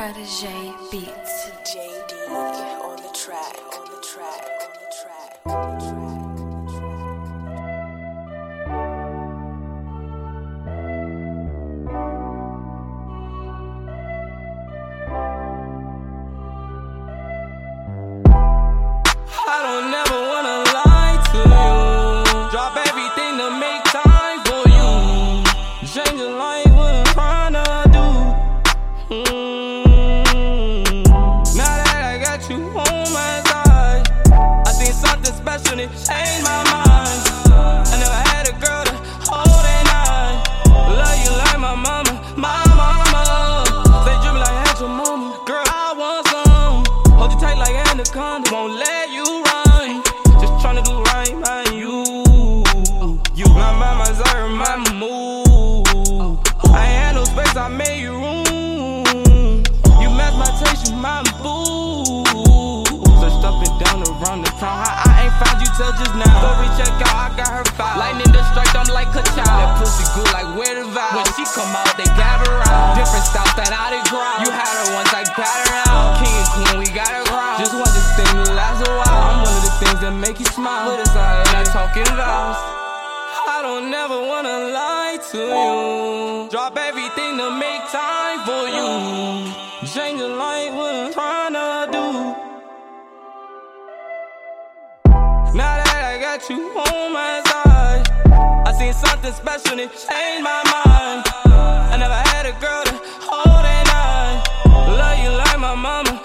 Protege Beats. JD on the track. I don't never wanna lie to you. Drop everything to make time for you. Change your life, what I'm trying to do. Now that I got you on my side, I seen something special and it changed my mind. I never had a girl to hold at night. Love you like my mama, my mama. Say dream like had your mama. Girl, I want some. Hold you tight like anaconda, won't let you run. Just tryna do right by you. You my mama, I my move. I ain't had no space, I made you room. You match my taste, you my boo. Searched up and down around the town. I ain't found you till just now. Story check out, I got her file. Lightning to strike, I'm like a child. That pussy good like where the vibe. When she come out, they gather around. Different styles that I did ground. You had her once, I got her out. King and queen, we got her ground. Just want this thing to last a while. I'm one of the things that make you smile. Put aside, not talking vows. I don't never wanna lie to you. Drop everything to make time for you. Change your life, what I'm trying to do. Now that I got you on my side, I seen something special and it changed my mind. I never had a girl to hold at night. Love you like my mama,